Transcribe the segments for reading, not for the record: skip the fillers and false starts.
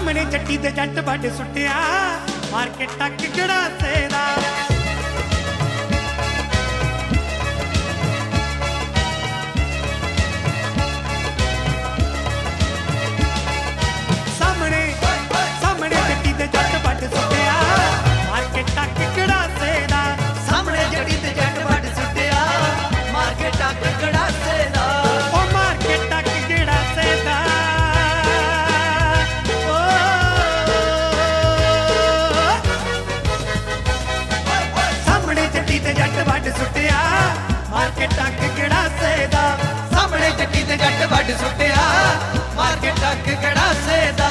ਸਾਹਮਣੇ ਜੱਟੀ ਤੇ ਜੱਟ ਵੱਢ ਸੁੱਟਿਆ ਮਾਰਕੀਟ ਤੱਕ ਗੜਾਸੇ ਦਾ। ਸਾਹਮਣੇ ਜੱਟੀ ਤੇ ਜੱਟ ਵੱਢ ਸੁੱਟਿਆ ਮਾਰਕੀਟ ਤੱਕ ਗੜਾਸੇ ਦਾ। ਸਾਹਮਣੇ ਜੱਟੀ ਤੇ ਜੱਟ ਵੱਢ ਸੁੱਟਿਆ ਮਾਰਕੀਟ ਤੱਕ ਗੜਾਸੇ ਦਾ। ਉਹ ਮਾਰਕੀਟ ਤੱਕ ਗੜਾਸੇ ਦਾ। ਸਾਹਮਣੇ ਜੱਟੀ ਤੇ ਜੱਟ ਵੱਢ ਸੁੱਟਿਆ ਮਾਰਕੀਟ ਤੱਕ ਗੜਾਸੇ ਦਾ। ਸਾਹਮਣੇ ਜੱਟੀ ਤੇ ਜੱਟ ਵੱਢ ਸੁੱਟਿਆ ਮਾਰਕੀਟ ਤੱਕ ਗੜਾਸੇ ਦਾ।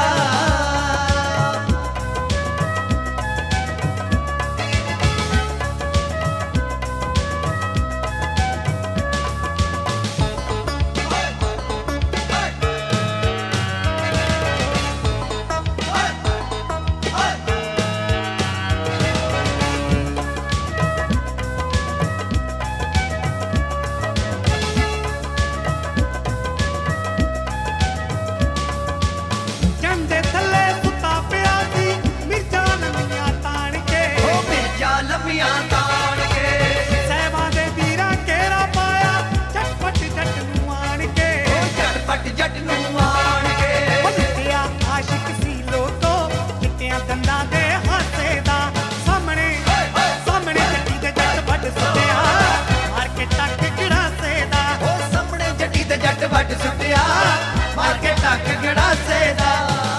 ਦੇ ਥੱਲੇ ਸੁੱਤਾ ਪਿਆ ਸੀ ਮਿਰਚਾਂ ਲੰਮੀਆਂ ਤਾਣ ਕੇ। ਉਹ ਮਿਰਚਾਂ ਲੰਮੀਆਂ ਤਾਣ ਕੇ। ਸਹਿਬਾਂ ਦੇ ਵੀਰਾਂ ਘੇਰਾ ਪਾਇਆ ਝਟਪਟ ਜੱਟ ਨੂੰ ਆਣ ਕੇ। ਉਹ ਝਟਪਟ ਜੱਟ ਨੂੰ ਆਣ ਕੇ। ਉਹ ਲੁੱਟਿਆ ਆਸ਼ਿਕ ਸੀ ਲੋਟੋ ਚਿੱਟਿਆਂ ਦੰਦਾਂ ਦੇ ਹਾਸੇ ਦਾ। ਸਾਹਮਣੇ ਜੱਟੀ ਤੇ ਜੱਟ ਵੱਢ ਸੁੱਟਿਆ ਮਾਰਕੀਟ ਤੱਕ ਗੜਾਸੇ ਦਾ। ਉਹ ਸਾਹਮਣੇ ਜੱਟੀ ਤੇ ਜੱਟ ਵੱਢ ਸੁੱਟਿਆ ਮਾਰਕੀਟ ਤੱਕ ਗੜਾਸੇ ਦਾ।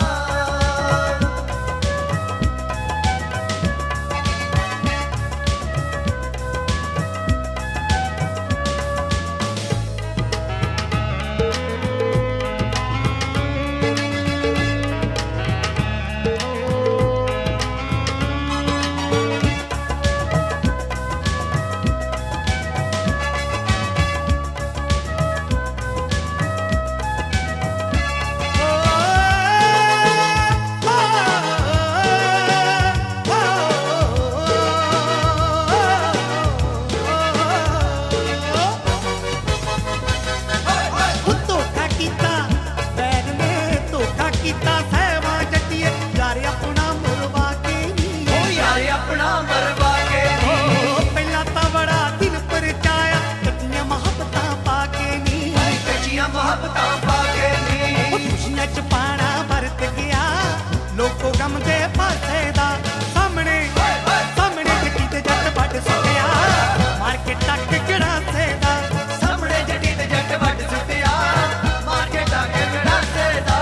ਮੁਹੱਬਤਾਂ ਪਾ ਕੇ ਨੀ। ਉਹ ਖੁਸ਼ੀਆਂ ਚ ਪਾਣਾ ਵਰਤ ਗਿਆ ਲੋਕੋ ਗਮ ਦੇ ਪਾਸੇ ਦਾ। ਸਾਹਮਣੇ ਜੱਟੀ ਤੇ ਜੱਟ ਵੱਢ ਸੁੱਟਿਆ ਮਾਰਕੀਟ ਤੱਕ ਗੜਾਸੇ ਦਾ। ਸਾਹਮਣੇ ਜੱਟੀ ਤੇ ਜੱਟ ਵੱਢ ਸੁੱਟਿਆ ਮਾਰਕੀਟ ਤੱਕ ਗੜਾਸੇ ਦਾ।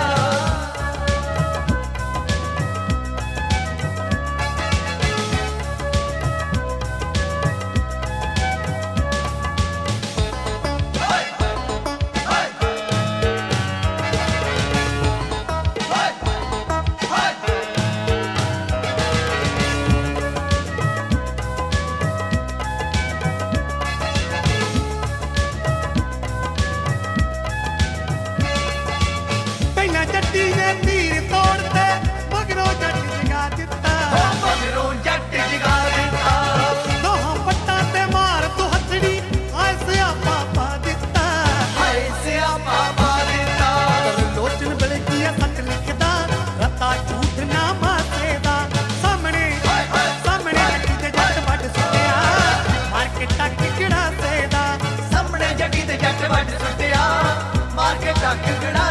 ਜੱਟੀ ਨੇ ਤੀਰ ਤੋੜਤੇ ਮਗਰੋਂ ਜੱਟ ਜਗਾ ਦਿੱਤਾ। ਮਗਰੋਂ ਜੱਟ ਜਗਾ ਦਿੱਤਾ। ਦੋਹਾਂ ਪੱਟਾਂ ਤੇ ਮਾਰ ਤੂੰ ਹੱਥੜੀ ਹਾਏ ਸਿਆਪਾ ਪਾ ਦਿੱਤਾ। ਹਾਏ ਸਿਆਪਾ ਪਾ ਦਿੱਤਾ। ਲੋਚਨ ਬਲਕੀਆ ਸੱਚ ਲਿਖਦਾ ਰੱਤਾ ਝੂਠ ਨਾ ਮਾਸੇ ਦਾ। ਸਾਹਮਣੇ ਜੱਟੀ ਤੇ ਜੱਟ ਵੱਢ ਸੁੱਟਿਆ ਮਾਰਕੀਟ ਤੱਕ ਗੜਾਸੇ ਦਾ। ਸਾਹਮਣੇ ਜੱਟੀ ਤੇ ਜੱਟ ਵੱਢ ਸੁੱਟਿਆ ਮਾਰਕੀਟ ਤੱਕ ਗੜਾਸੇ ਦਾ।